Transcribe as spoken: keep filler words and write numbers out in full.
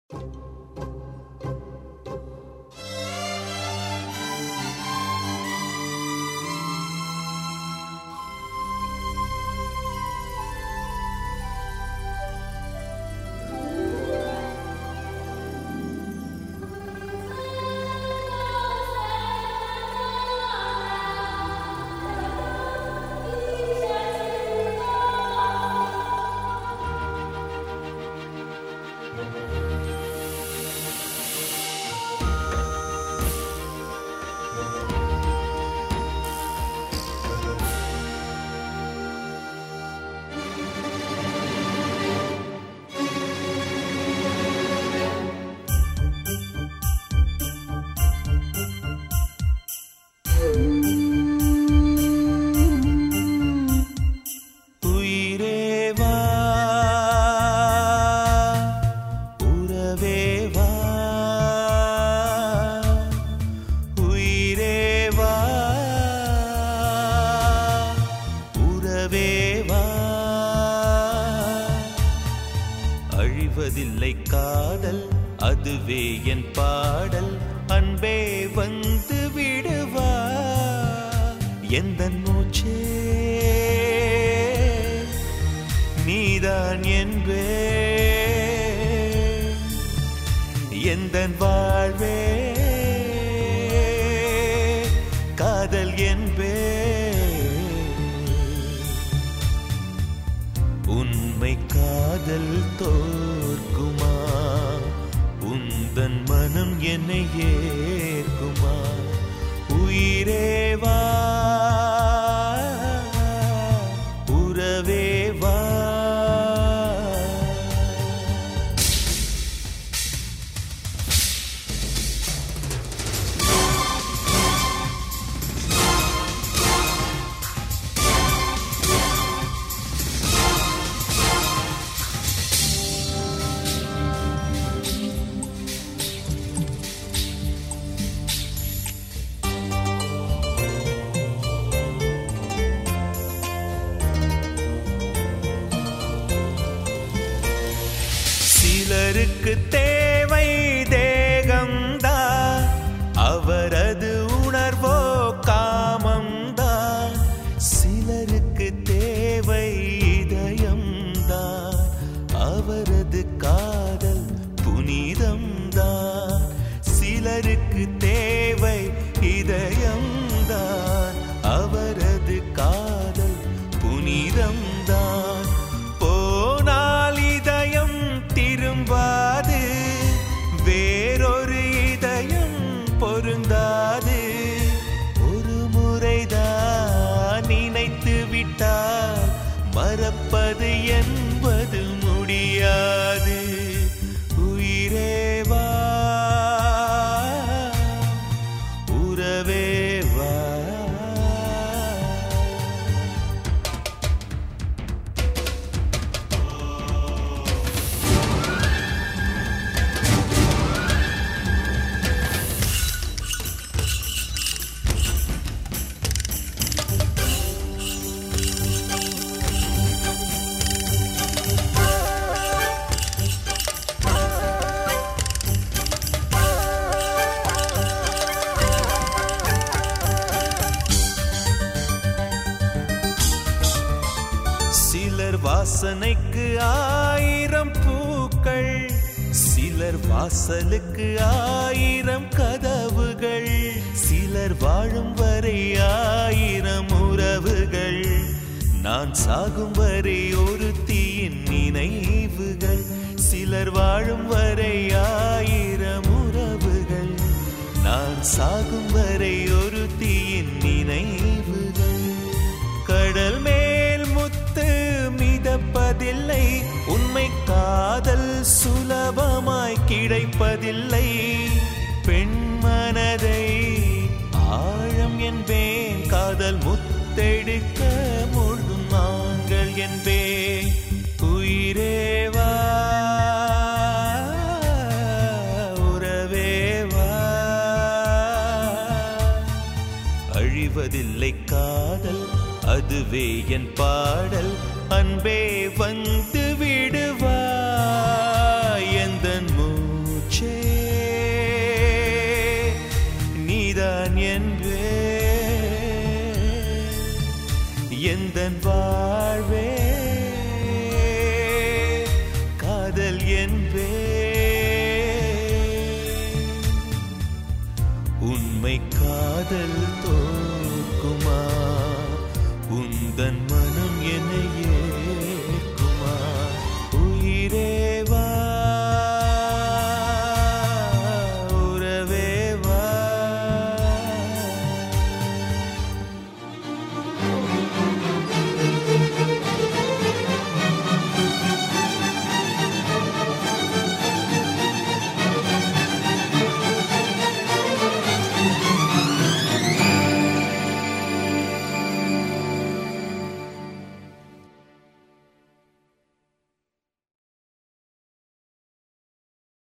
அழிவதில்லை காதல், அதுவே என் பாடல். அன்பே வந்து விடுவா எந்தன் மூச்சே நீதான் என்பே, எந்தன் வாழ்வே காதல் என்பே. உண்மை காதல் தோற்குமா? உந்தன் மனம் என்னை ஏற்குமா? உயிரேவா உறவேவா. சிலருக்கு தேவை தேகம்தான், அவரது உணர்வோ காமம்தான். சிலருக்கு தேவை இதயம்தான், அவரது காதல் புனிதம்தான். சிலருக்கு தேவை இதயம்தான், அவரது காதல் புனிதம்தான். போனால் இதயம் திரும்பாது, வேறொரு இதயம் பொருந்தாது. ஒரு முறைதான் நினைத்து விட்டால் மறப்பது என்பது முடியாது. உயிரேவா உறவேவா. சிலர் வாசனைக்கு ஆயிரம் பூக்கள், சிலர் வாசலுக்கு ஆயிரம் கதவுகள். சிலர் வாழும் வரை ஆயிரம் உறவுகள், நான் சாகும் வரை ஒரு தீயின் நினைவுகள். சிலர் வாழும் வரை ஆயிரம் உறவுகள், நான் சாகும் வரை ஒரு தீயின் நினைவுகள். கடல் மேல் முத்து மிதப்பதில்லை, உண்மை காதல் சுலபமாய் கிடைப்பதில்லை. பெண் மனதை ஆழம் என்பேன், காதல் முத்தெடுக்க முழு நாங்கள் என்பேன். உயிரேவா உறவேவா. அழிவதில்லை காதல், அதுவே என் பாடல். அன்பே வந்து விடுவா எந்தன் மூ உண்மை காதல் தோற்குமா? உந்தன் மனம் என்னையே